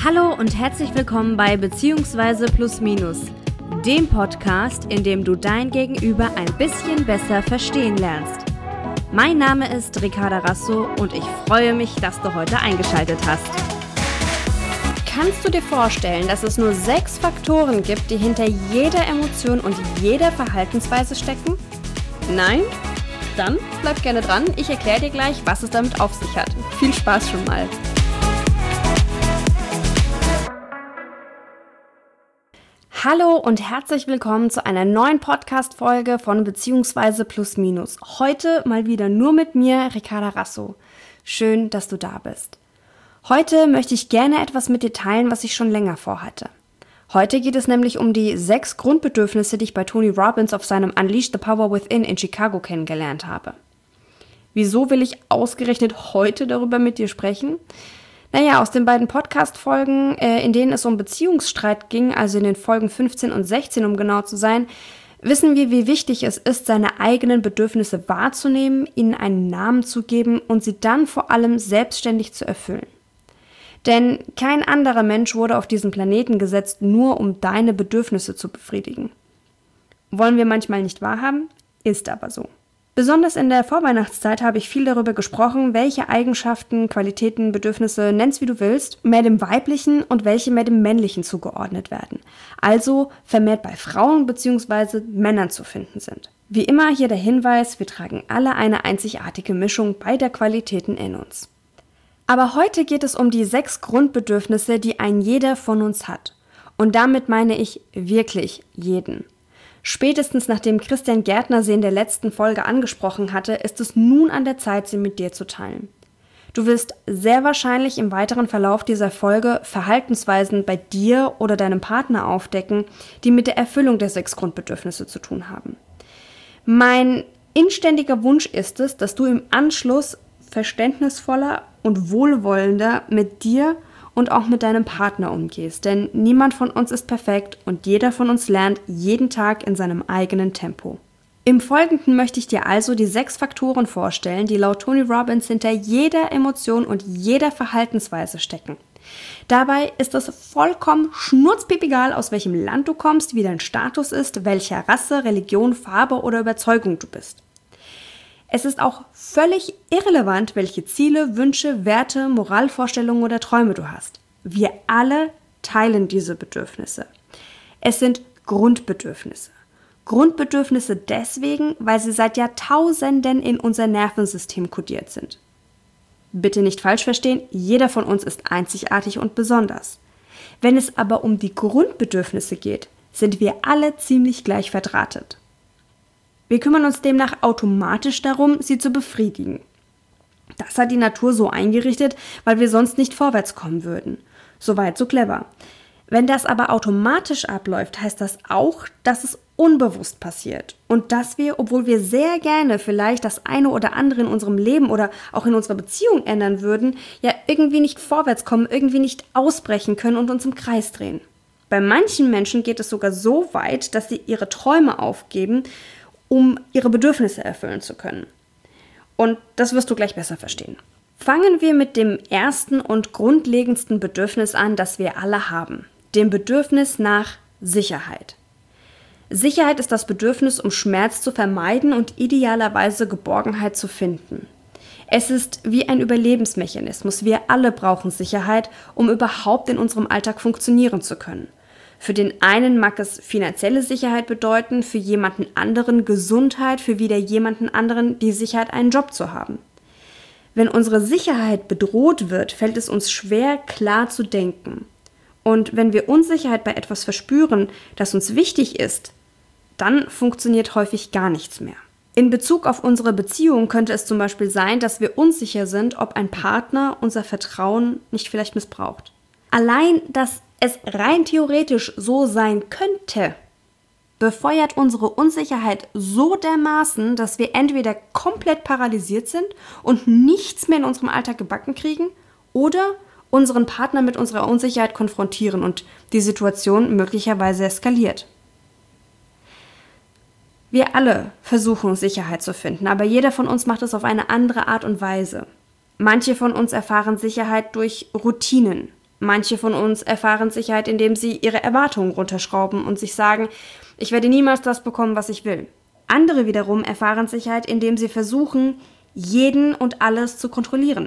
Hallo und herzlich willkommen bei Beziehungsweise Plus Minus, dem Podcast, in dem du dein Gegenüber ein bisschen besser verstehen lernst. Mein Name ist Ricarda Rasso und ich freue mich, dass du heute eingeschaltet hast. Kannst du dir vorstellen, dass es nur 6 Faktoren gibt, die hinter jeder Emotion und jeder Verhaltensweise stecken? Nein? Dann bleib gerne dran, ich erkläre dir gleich, was es damit auf sich hat. Viel Spaß schon mal! Hallo und herzlich willkommen zu einer neuen Podcast-Folge von Beziehungsweise Plus Minus. Heute mal wieder nur mit mir, Ricarda Rasso. Schön, dass du da bist. Heute möchte ich gerne etwas mit dir teilen, was ich schon länger vorhatte. Heute geht es nämlich um die 6 Grundbedürfnisse, die ich bei Tony Robbins auf seinem Unleash the Power Within in Chicago kennengelernt habe. Wieso will ich ausgerechnet heute darüber mit dir sprechen? Naja, aus den beiden Podcast-Folgen, in denen es um Beziehungsstreit ging, also in den Folgen 15 und 16, um genau zu sein, wissen wir, wie wichtig es ist, seine eigenen Bedürfnisse wahrzunehmen, ihnen einen Namen zu geben und sie dann vor allem selbstständig zu erfüllen. Denn kein anderer Mensch wurde auf diesen Planeten gesetzt, nur um deine Bedürfnisse zu befriedigen. Wollen wir manchmal nicht wahrhaben? Ist aber so. Besonders in der Vorweihnachtszeit habe ich viel darüber gesprochen, welche Eigenschaften, Qualitäten, Bedürfnisse, nenn's wie du willst, mehr dem Weiblichen und welche mehr dem Männlichen zugeordnet werden. Also vermehrt bei Frauen bzw. Männern zu finden sind. Wie immer hier der Hinweis, wir tragen alle eine einzigartige Mischung beider Qualitäten in uns. Aber heute geht es um die 6 Grundbedürfnisse, die ein jeder von uns hat. Und damit meine ich wirklich jeden. Spätestens nachdem Christian Gärtner sie in der letzten Folge angesprochen hatte, ist es nun an der Zeit, sie mit dir zu teilen. Du wirst sehr wahrscheinlich im weiteren Verlauf dieser Folge Verhaltensweisen bei dir oder deinem Partner aufdecken, die mit der Erfüllung der 6 Grundbedürfnisse zu tun haben. Mein inständiger Wunsch ist es, dass du im Anschluss verständnisvoller und wohlwollender mit dir und auch mit deinem Partner umgehst, denn niemand von uns ist perfekt und jeder von uns lernt jeden Tag in seinem eigenen Tempo. Im Folgenden möchte ich dir also die 6 Faktoren vorstellen, die laut Tony Robbins hinter jeder Emotion und jeder Verhaltensweise stecken. Dabei ist es vollkommen schnurzpiepegal, aus welchem Land du kommst, wie dein Status ist, welcher Rasse, Religion, Farbe oder Überzeugung du bist. Es ist auch völlig irrelevant, welche Ziele, Wünsche, Werte, Moralvorstellungen oder Träume du hast. Wir alle teilen diese Bedürfnisse. Es sind Grundbedürfnisse. Grundbedürfnisse deswegen, weil sie seit Jahrtausenden in unser Nervensystem kodiert sind. Bitte nicht falsch verstehen, jeder von uns ist einzigartig und besonders. Wenn es aber um die Grundbedürfnisse geht, sind wir alle ziemlich gleich verdrahtet. Wir kümmern uns demnach automatisch darum, sie zu befriedigen. Das hat die Natur so eingerichtet, weil wir sonst nicht vorwärts kommen würden. Soweit so clever. Wenn das aber automatisch abläuft, heißt das auch, dass es unbewusst passiert und dass wir, obwohl wir sehr gerne vielleicht das eine oder andere in unserem Leben oder auch in unserer Beziehung ändern würden, ja irgendwie nicht vorwärts kommen, irgendwie nicht ausbrechen können und uns im Kreis drehen. Bei manchen Menschen geht es sogar so weit, dass sie ihre Träume aufgeben, um ihre Bedürfnisse erfüllen zu können. Und das wirst du gleich besser verstehen. Fangen wir mit dem ersten und grundlegendsten Bedürfnis an, das wir alle haben. Dem Bedürfnis nach Sicherheit. Sicherheit ist das Bedürfnis, um Schmerz zu vermeiden und idealerweise Geborgenheit zu finden. Es ist wie ein Überlebensmechanismus. Wir alle brauchen Sicherheit, um überhaupt in unserem Alltag funktionieren zu können. Für den einen mag es finanzielle Sicherheit bedeuten, für jemanden anderen Gesundheit, für wieder jemanden anderen die Sicherheit, einen Job zu haben. Wenn unsere Sicherheit bedroht wird, fällt es uns schwer, klar zu denken. Und wenn wir Unsicherheit bei etwas verspüren, das uns wichtig ist, dann funktioniert häufig gar nichts mehr. In Bezug auf unsere Beziehung könnte es zum Beispiel sein, dass wir unsicher sind, ob ein Partner unser Vertrauen nicht vielleicht missbraucht. Allein, dass es rein theoretisch so sein könnte, befeuert unsere Unsicherheit so dermaßen, dass wir entweder komplett paralysiert sind und nichts mehr in unserem Alltag gebacken kriegen oder unseren Partner mit unserer Unsicherheit konfrontieren und die Situation möglicherweise eskaliert. Wir alle versuchen Sicherheit zu finden, aber jeder von uns macht es auf eine andere Art und Weise. Manche von uns erfahren Sicherheit durch Routinen. Manche von uns erfahren Sicherheit, indem sie ihre Erwartungen runterschrauben und sich sagen, ich werde niemals das bekommen, was ich will. Andere wiederum erfahren Sicherheit, indem sie versuchen, jeden und alles zu kontrollieren.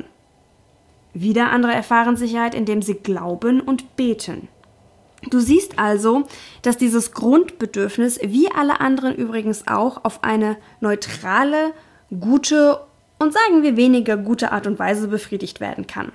Wieder andere erfahren Sicherheit, indem sie glauben und beten. Du siehst also, dass dieses Grundbedürfnis, wie alle anderen übrigens auch, auf eine neutrale, gute und sagen wir weniger gute Art und Weise befriedigt werden kann.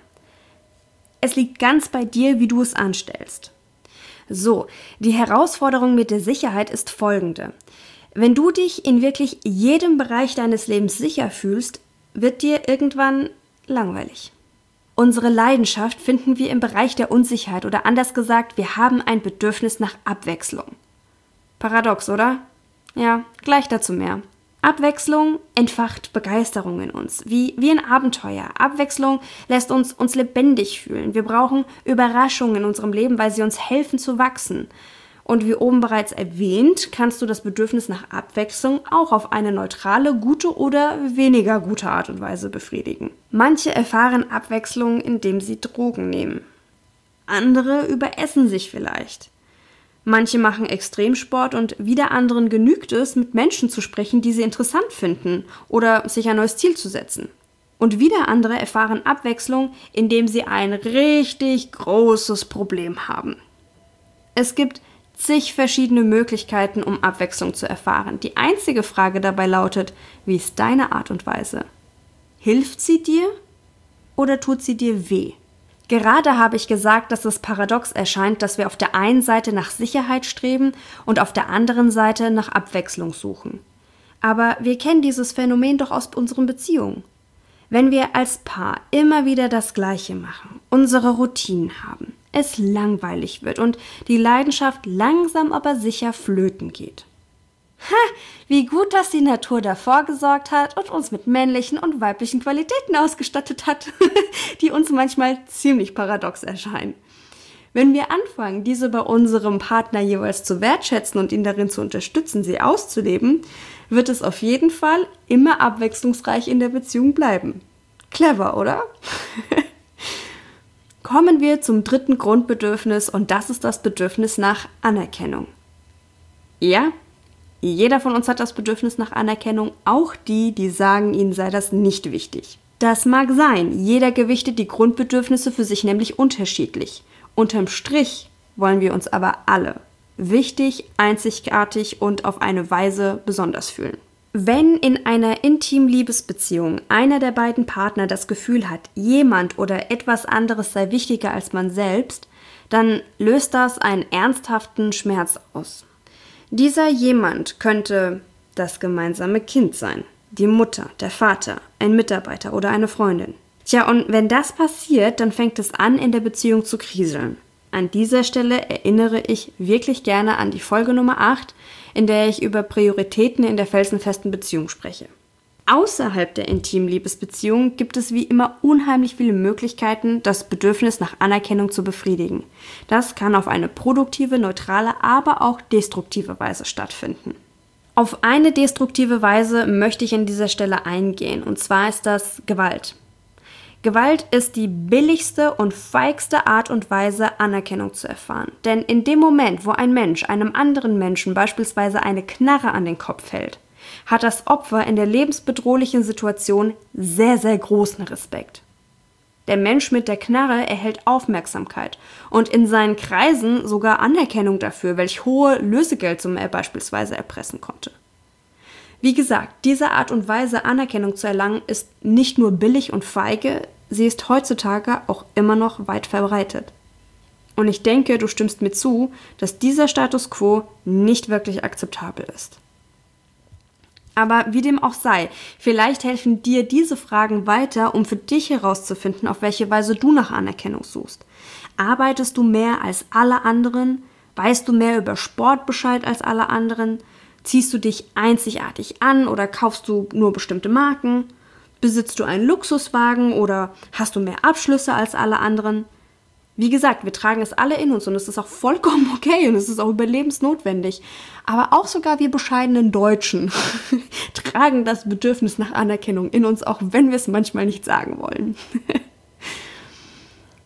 Es liegt ganz bei dir, wie du es anstellst. So, die Herausforderung mit der Sicherheit ist folgende. Wenn du dich in wirklich jedem Bereich deines Lebens sicher fühlst, wird dir irgendwann langweilig. Unsere Leidenschaft finden wir im Bereich der Unsicherheit oder anders gesagt, wir haben ein Bedürfnis nach Abwechslung. Paradox, oder? Ja, gleich dazu mehr. Abwechslung entfacht Begeisterung in uns, wie ein Abenteuer. Abwechslung lässt uns lebendig fühlen. Wir brauchen Überraschungen in unserem Leben, weil sie uns helfen zu wachsen. Und wie oben bereits erwähnt, kannst du das Bedürfnis nach Abwechslung auch auf eine neutrale, gute oder weniger gute Art und Weise befriedigen. Manche erfahren Abwechslung, indem sie Drogen nehmen. Andere überessen sich vielleicht. Manche machen Extremsport und wieder anderen genügt es, mit Menschen zu sprechen, die sie interessant finden oder sich ein neues Ziel zu setzen. Und wieder andere erfahren Abwechslung, indem sie ein richtig großes Problem haben. Es gibt zig verschiedene Möglichkeiten, um Abwechslung zu erfahren. Die einzige Frage dabei lautet, wie ist deine Art und Weise? Hilft sie dir oder tut sie dir weh? Gerade habe ich gesagt, dass es paradox erscheint, dass wir auf der einen Seite nach Sicherheit streben und auf der anderen Seite nach Abwechslung suchen. Aber wir kennen dieses Phänomen doch aus unseren Beziehungen. Wenn wir als Paar immer wieder das Gleiche machen, unsere Routinen haben, es langweilig wird und die Leidenschaft langsam aber sicher flöten geht. Wie gut, dass die Natur davor gesorgt hat und uns mit männlichen und weiblichen Qualitäten ausgestattet hat, die uns manchmal ziemlich paradox erscheinen. Wenn wir anfangen, diese bei unserem Partner jeweils zu wertschätzen und ihn darin zu unterstützen, sie auszuleben, wird es auf jeden Fall immer abwechslungsreich in der Beziehung bleiben. Clever, oder? Kommen wir zum dritten Grundbedürfnis und das ist das Bedürfnis nach Anerkennung. Ja, jeder von uns hat das Bedürfnis nach Anerkennung, auch die, die sagen, ihnen sei das nicht wichtig. Das mag sein, jeder gewichtet die Grundbedürfnisse für sich nämlich unterschiedlich. Unterm Strich wollen wir uns aber alle wichtig, einzigartig und auf eine Weise besonders fühlen. Wenn in einer intimen Liebesbeziehung einer der beiden Partner das Gefühl hat, jemand oder etwas anderes sei wichtiger als man selbst, dann löst das einen ernsthaften Schmerz aus. Dieser jemand könnte das gemeinsame Kind sein, die Mutter, der Vater, ein Mitarbeiter oder eine Freundin. Tja, und wenn das passiert, dann fängt es an, in der Beziehung zu kriseln. An dieser Stelle erinnere ich wirklich gerne an die Folge Nummer 8, in der ich über Prioritäten in der felsenfesten Beziehung spreche. Außerhalb der intimen Liebesbeziehung gibt es wie immer unheimlich viele Möglichkeiten, das Bedürfnis nach Anerkennung zu befriedigen. Das kann auf eine produktive, neutrale, aber auch destruktive Weise stattfinden. Auf eine destruktive Weise möchte ich an dieser Stelle eingehen, und zwar ist das Gewalt. Gewalt ist die billigste und feigste Art und Weise, Anerkennung zu erfahren. Denn in dem Moment, wo ein Mensch einem anderen Menschen beispielsweise eine Knarre an den Kopf hält, hat das Opfer in der lebensbedrohlichen Situation sehr, sehr großen Respekt. Der Mensch mit der Knarre erhält Aufmerksamkeit und in seinen Kreisen sogar Anerkennung dafür, welch hohe Lösegeldsumme er beispielsweise erpressen konnte. Wie gesagt, diese Art und Weise, Anerkennung zu erlangen, ist nicht nur billig und feige, sie ist heutzutage auch immer noch weit verbreitet. Und ich denke, du stimmst mir zu, dass dieser Status quo nicht wirklich akzeptabel ist. Aber wie dem auch sei, vielleicht helfen dir diese Fragen weiter, um für dich herauszufinden, auf welche Weise du nach Anerkennung suchst. Arbeitest du mehr als alle anderen? Weißt du mehr über Sport Bescheid als alle anderen? Ziehst du dich einzigartig an oder kaufst du nur bestimmte Marken? Besitzt du einen Luxuswagen oder hast du mehr Abschlüsse als alle anderen? Wie gesagt, wir tragen es alle in uns und es ist auch vollkommen okay und es ist auch überlebensnotwendig. Aber auch sogar wir bescheidenen Deutschen tragen das Bedürfnis nach Anerkennung in uns, auch wenn wir es manchmal nicht sagen wollen.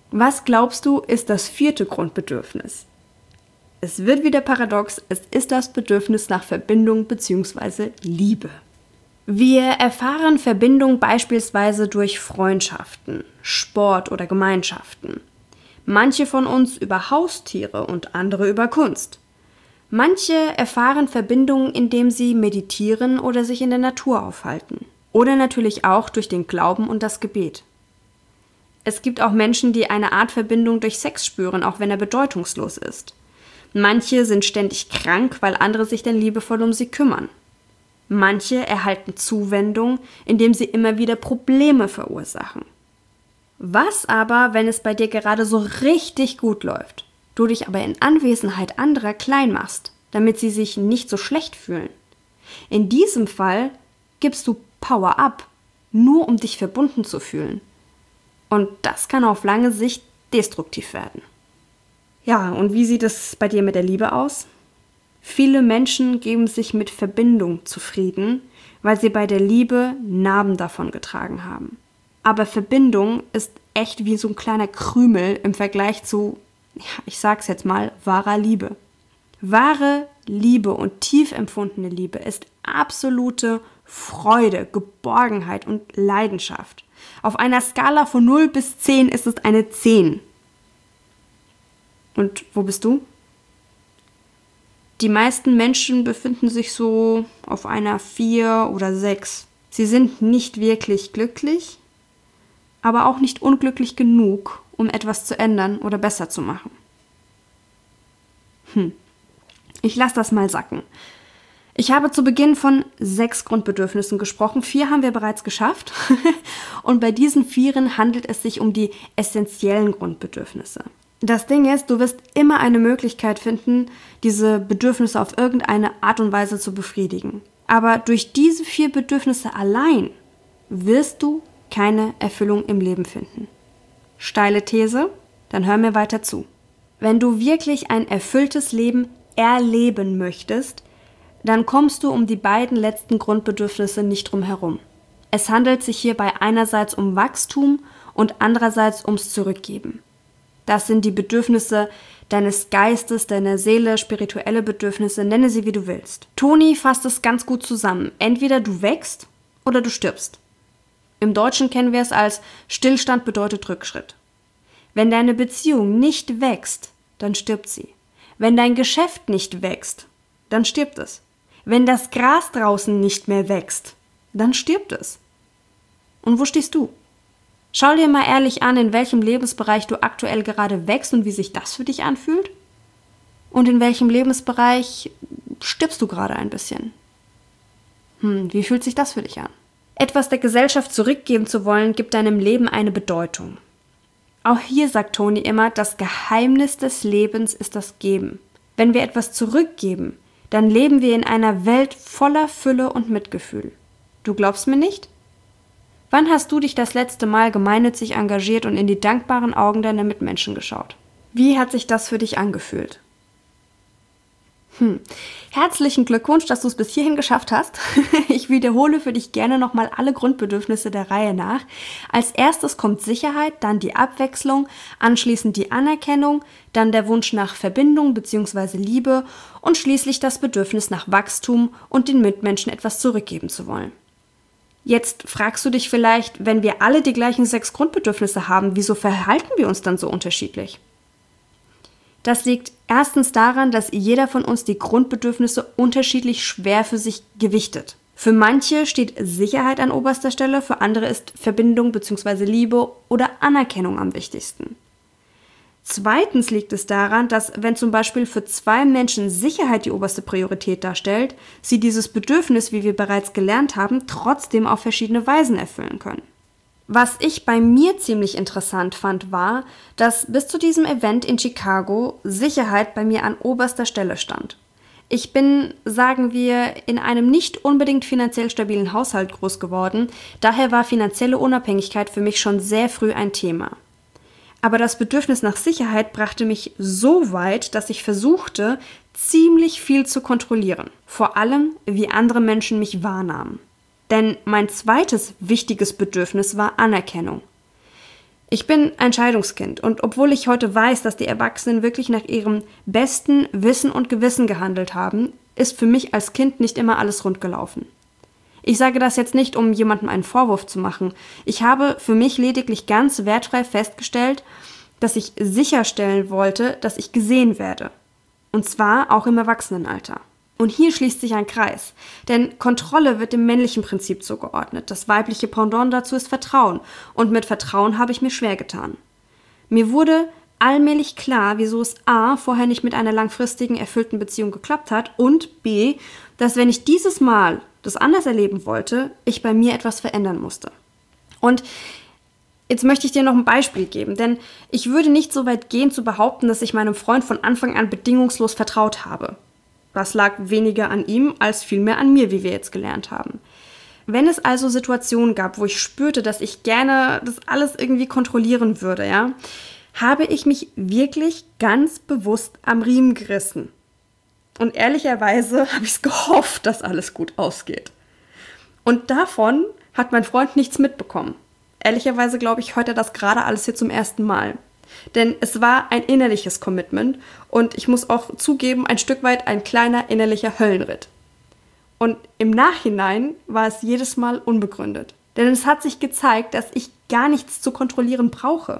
Was glaubst du, ist das 4. Grundbedürfnis? Es wird wieder paradox, es ist das Bedürfnis nach Verbindung bzw. Liebe. Wir erfahren Verbindung beispielsweise durch Freundschaften, Sport oder Gemeinschaften. Manche von uns über Haustiere und andere über Kunst. Manche erfahren Verbindung, indem sie meditieren oder sich in der Natur aufhalten. Oder natürlich auch durch den Glauben und das Gebet. Es gibt auch Menschen, die eine Art Verbindung durch Sex spüren, auch wenn er bedeutungslos ist. Manche sind ständig krank, weil andere sich dann liebevoll um sie kümmern. Manche erhalten Zuwendung, indem sie immer wieder Probleme verursachen. Was aber, wenn es bei dir gerade so richtig gut läuft, du dich aber in Anwesenheit anderer klein machst, damit sie sich nicht so schlecht fühlen? In diesem Fall gibst du Power up, nur um dich verbunden zu fühlen. Und das kann auf lange Sicht destruktiv werden. Ja, und wie sieht es bei dir mit der Liebe aus? Viele Menschen geben sich mit Verbindung zufrieden, weil sie bei der Liebe Narben davon getragen haben. Aber Verbindung ist echt wie so ein kleiner Krümel im Vergleich zu, ich sag's jetzt mal, wahrer Liebe. Wahre Liebe und tief empfundene Liebe ist absolute Freude, Geborgenheit und Leidenschaft. Auf einer Skala von 0 bis 10 ist es eine 10. Und wo bist du? Die meisten Menschen befinden sich so auf einer 4 oder 6. Sie sind nicht wirklich glücklich, aber auch nicht unglücklich genug, um etwas zu ändern oder besser zu machen. Ich lasse das mal sacken. Ich habe zu Beginn von 6 Grundbedürfnissen gesprochen. 4 haben wir bereits geschafft. Und bei diesen 4 handelt es sich um die essentiellen Grundbedürfnisse. Das Ding ist, du wirst immer eine Möglichkeit finden, diese Bedürfnisse auf irgendeine Art und Weise zu befriedigen. Aber durch diese 4 Bedürfnisse allein wirst du keine Erfüllung im Leben finden. Steile These? Dann hör mir weiter zu. Wenn du wirklich ein erfülltes Leben erleben möchtest, dann kommst du um die beiden letzten Grundbedürfnisse nicht drum herum. Es handelt sich hierbei einerseits um Wachstum und andererseits ums Zurückgeben. Das sind die Bedürfnisse deines Geistes, deiner Seele, spirituelle Bedürfnisse, nenne sie wie du willst. Toni fasst es ganz gut zusammen. Entweder du wächst oder du stirbst. Im Deutschen kennen wir es als Stillstand bedeutet Rückschritt. Wenn deine Beziehung nicht wächst, dann stirbt sie. Wenn dein Geschäft nicht wächst, dann stirbt es. Wenn das Gras draußen nicht mehr wächst, dann stirbt es. Und wo stehst du? Schau dir mal ehrlich an, in welchem Lebensbereich du aktuell gerade wächst und wie sich das für dich anfühlt. Und in welchem Lebensbereich stirbst du gerade ein bisschen? Wie fühlt sich das für dich an? Etwas der Gesellschaft zurückgeben zu wollen, gibt deinem Leben eine Bedeutung. Auch hier sagt Toni immer, das Geheimnis des Lebens ist das Geben. Wenn wir etwas zurückgeben, dann leben wir in einer Welt voller Fülle und Mitgefühl. Du glaubst mir nicht? Wann hast du dich das letzte Mal gemeinnützig engagiert und in die dankbaren Augen deiner Mitmenschen geschaut? Wie hat sich das für dich angefühlt? Herzlichen Glückwunsch, dass du es bis hierhin geschafft hast. Ich wiederhole für dich gerne nochmal alle Grundbedürfnisse der Reihe nach. Als erstes kommt Sicherheit, dann die Abwechslung, anschließend die Anerkennung, dann der Wunsch nach Verbindung bzw. Liebe und schließlich das Bedürfnis nach Wachstum und den Mitmenschen etwas zurückgeben zu wollen. Jetzt fragst du dich vielleicht, wenn wir alle die gleichen 6 Grundbedürfnisse haben, wieso verhalten wir uns dann so unterschiedlich? Das liegt erstens daran, dass jeder von uns die Grundbedürfnisse unterschiedlich schwer für sich gewichtet. Für manche steht Sicherheit an oberster Stelle, für andere ist Verbindung bzw. Liebe oder Anerkennung am wichtigsten. Zweitens liegt es daran, dass wenn zum Beispiel für 2 Menschen Sicherheit die oberste Priorität darstellt, sie dieses Bedürfnis, wie wir bereits gelernt haben, trotzdem auf verschiedene Weisen erfüllen können. Was ich bei mir ziemlich interessant fand, war, dass bis zu diesem Event in Chicago Sicherheit bei mir an oberster Stelle stand. Ich bin, sagen wir, in einem nicht unbedingt finanziell stabilen Haushalt groß geworden, daher war finanzielle Unabhängigkeit für mich schon sehr früh ein Thema. Aber das Bedürfnis nach Sicherheit brachte mich so weit, dass ich versuchte, ziemlich viel zu kontrollieren. Vor allem, wie andere Menschen mich wahrnahmen. Denn mein zweites wichtiges Bedürfnis war Anerkennung. Ich bin ein Scheidungskind und obwohl ich heute weiß, dass die Erwachsenen wirklich nach ihrem besten Wissen und Gewissen gehandelt haben, ist für mich als Kind nicht immer alles rund gelaufen. Ich sage das jetzt nicht, um jemandem einen Vorwurf zu machen. Ich habe für mich lediglich ganz wertfrei festgestellt, dass ich sicherstellen wollte, dass ich gesehen werde. Und zwar auch im Erwachsenenalter. Und hier schließt sich ein Kreis, denn Kontrolle wird dem männlichen Prinzip zugeordnet. Das weibliche Pendant dazu ist Vertrauen und mit Vertrauen habe ich mir schwer getan. Mir wurde allmählich klar, wieso es a. vorher nicht mit einer langfristigen, erfüllten Beziehung geklappt hat und b. dass wenn ich dieses Mal das anders erleben wollte, ich bei mir etwas verändern musste. Und jetzt möchte ich dir noch ein Beispiel geben, denn ich würde nicht so weit gehen zu behaupten, dass ich meinem Freund von Anfang an bedingungslos vertraut habe. Das lag weniger an ihm als vielmehr an mir, wie wir jetzt gelernt haben. Wenn es also Situationen gab, wo ich spürte, dass ich gerne das alles irgendwie kontrollieren würde, ja, habe ich mich wirklich ganz bewusst am Riemen gerissen. Und ehrlicherweise habe ich es gehofft, dass alles gut ausgeht. Und davon hat mein Freund nichts mitbekommen. Ehrlicherweise glaube ich, hört er das gerade alles hier zum ersten Mal. Denn es war ein innerliches Commitment und ich muss auch zugeben, ein Stück weit ein kleiner innerlicher Höllenritt. Und im Nachhinein war es jedes Mal unbegründet. Denn es hat sich gezeigt, dass ich gar nichts zu kontrollieren brauche.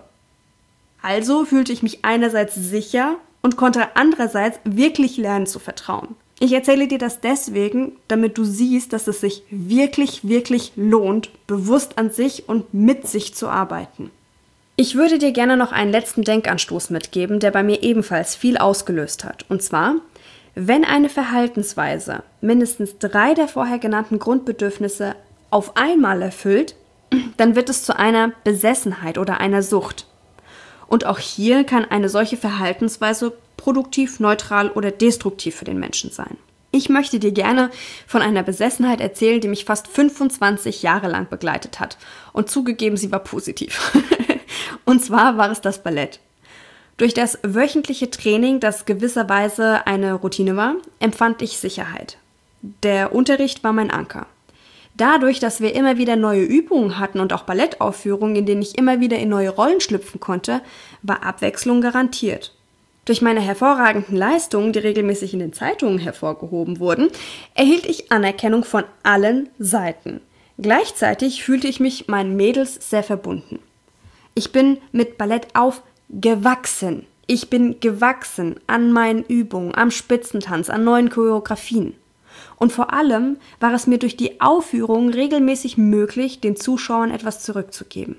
Also fühlte ich mich einerseits sicher und konnte andererseits wirklich lernen zu vertrauen. Ich erzähle dir das deswegen, damit du siehst, dass es sich wirklich, wirklich lohnt, bewusst an sich und mit sich zu arbeiten. Ich würde dir gerne noch einen letzten Denkanstoß mitgeben, der bei mir ebenfalls viel ausgelöst hat. Und zwar, wenn eine Verhaltensweise mindestens 3 der vorher genannten Grundbedürfnisse auf einmal erfüllt, dann wird es zu einer Besessenheit oder einer Sucht. Und auch hier kann eine solche Verhaltensweise produktiv, neutral oder destruktiv für den Menschen sein. Ich möchte dir gerne von einer Besessenheit erzählen, die mich fast 25 Jahre lang begleitet hat. Und zugegeben, sie war positiv. Und zwar war es das Ballett. Durch das wöchentliche Training, das gewisserweise eine Routine war, empfand ich Sicherheit. Der Unterricht war mein Anker. Dadurch, dass wir immer wieder neue Übungen hatten und auch Ballettaufführungen, in denen ich immer wieder in neue Rollen schlüpfen konnte, war Abwechslung garantiert. Durch meine hervorragenden Leistungen, die regelmäßig in den Zeitungen hervorgehoben wurden, erhielt ich Anerkennung von allen Seiten. Gleichzeitig fühlte ich mich meinen Mädels sehr verbunden. Ich bin mit Ballett aufgewachsen. Ich bin gewachsen an meinen Übungen, am Spitzentanz, an neuen Choreografien. Und vor allem war es mir durch die Aufführung regelmäßig möglich, den Zuschauern etwas zurückzugeben.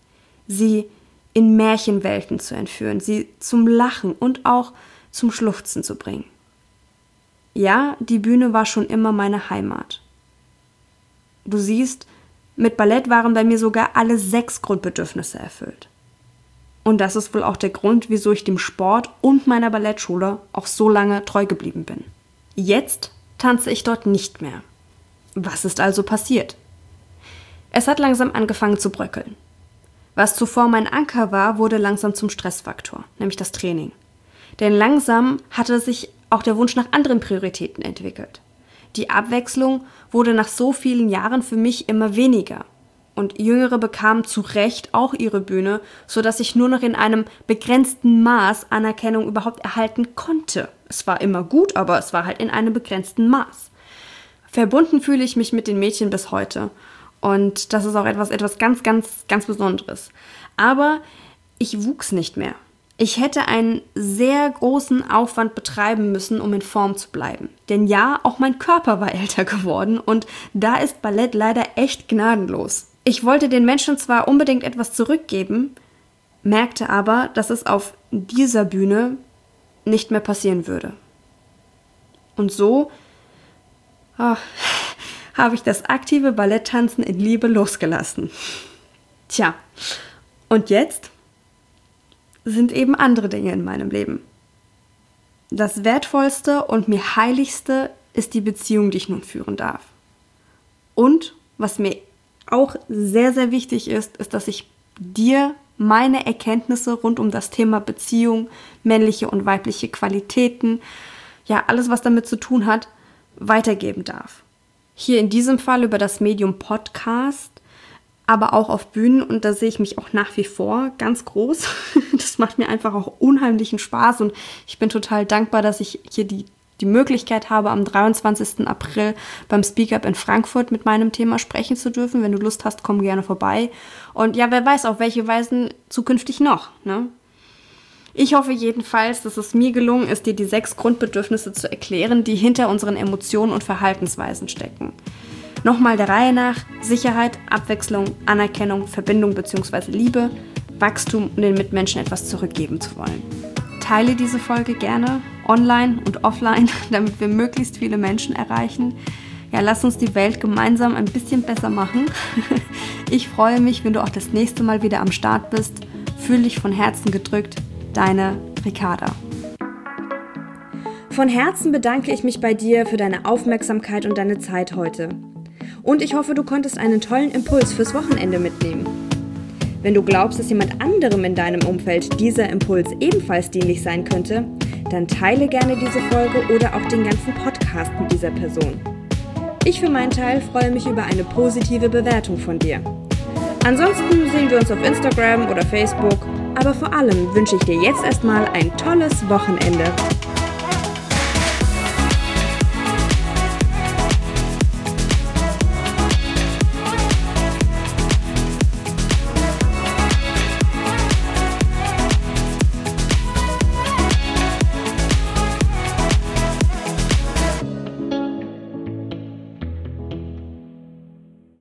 Sie in Märchenwelten zu entführen, sie zum Lachen und auch zum Schluchzen zu bringen. Ja, die Bühne war schon immer meine Heimat. Du siehst, mit Ballett waren bei mir sogar alle 6 Grundbedürfnisse erfüllt. Und das ist wohl auch der Grund, wieso ich dem Sport und meiner Ballettschule auch so lange treu geblieben bin. Jetzt tanze ich dort nicht mehr. Was ist also passiert? Es hat langsam angefangen zu bröckeln. Was zuvor mein Anker war, wurde langsam zum Stressfaktor, nämlich das Training. Denn langsam hatte sich auch der Wunsch nach anderen Prioritäten entwickelt. Die Abwechslung wurde nach so vielen Jahren für mich immer weniger. Und Jüngere bekamen zu Recht auch ihre Bühne, sodass ich nur noch in einem begrenzten Maß Anerkennung überhaupt erhalten konnte. Es war immer gut, aber es war halt in einem begrenzten Maß. Verbunden fühle ich mich mit den Mädchen bis heute. Und das ist auch etwas ganz, ganz, ganz Besonderes. Aber ich wuchs nicht mehr. Ich hätte einen sehr großen Aufwand betreiben müssen, um in Form zu bleiben. Denn ja, auch mein Körper war älter geworden und da ist Ballett leider echt gnadenlos. Ich wollte den Menschen zwar unbedingt etwas zurückgeben, merkte aber, dass es auf dieser Bühne nicht mehr passieren würde. Und so habe ich das aktive Balletttanzen in Liebe losgelassen. Tja, und jetzt sind eben andere Dinge in meinem Leben. Das Wertvollste und mir Heiligste ist die Beziehung, die ich nun führen darf. Und was mir auch sehr, sehr wichtig ist, ist, dass ich dir meine Erkenntnisse rund um das Thema Beziehung, männliche und weibliche Qualitäten, ja, alles, was damit zu tun hat, weitergeben darf. Hier in diesem Fall über das Medium Podcast, aber auch auf Bühnen und da sehe ich mich auch nach wie vor ganz groß. Das macht mir einfach auch unheimlichen Spaß und ich bin total dankbar, dass ich hier die Möglichkeit habe, am 23. April beim Speak Up in Frankfurt mit meinem Thema sprechen zu dürfen. Wenn du Lust hast, komm gerne vorbei. Und ja, wer weiß, auf welche Weisen zukünftig noch, ne? Ich hoffe jedenfalls, dass es mir gelungen ist, dir die 6 Grundbedürfnisse zu erklären, die hinter unseren Emotionen und Verhaltensweisen stecken. Nochmal der Reihe nach: Sicherheit, Abwechslung, Anerkennung, Verbindung bzw. Liebe, Wachstum und den Mitmenschen etwas zurückgeben zu wollen. Teile diese Folge gerne, online und offline, damit wir möglichst viele Menschen erreichen. Ja, lass uns die Welt gemeinsam ein bisschen besser machen. Ich freue mich, wenn du auch das nächste Mal wieder am Start bist. Fühl dich von Herzen gedrückt. Deine Ricarda. Von Herzen bedanke ich mich bei dir für deine Aufmerksamkeit und deine Zeit heute. Und ich hoffe, du konntest einen tollen Impuls fürs Wochenende mitnehmen. Wenn du glaubst, dass jemand anderem in deinem Umfeld dieser Impuls ebenfalls dienlich sein könnte, dann teile gerne diese Folge oder auch den ganzen Podcast mit dieser Person. Ich für meinen Teil freue mich über eine positive Bewertung von dir. Ansonsten sehen wir uns auf Instagram oder Facebook, aber vor allem wünsche ich dir jetzt erstmal ein tolles Wochenende.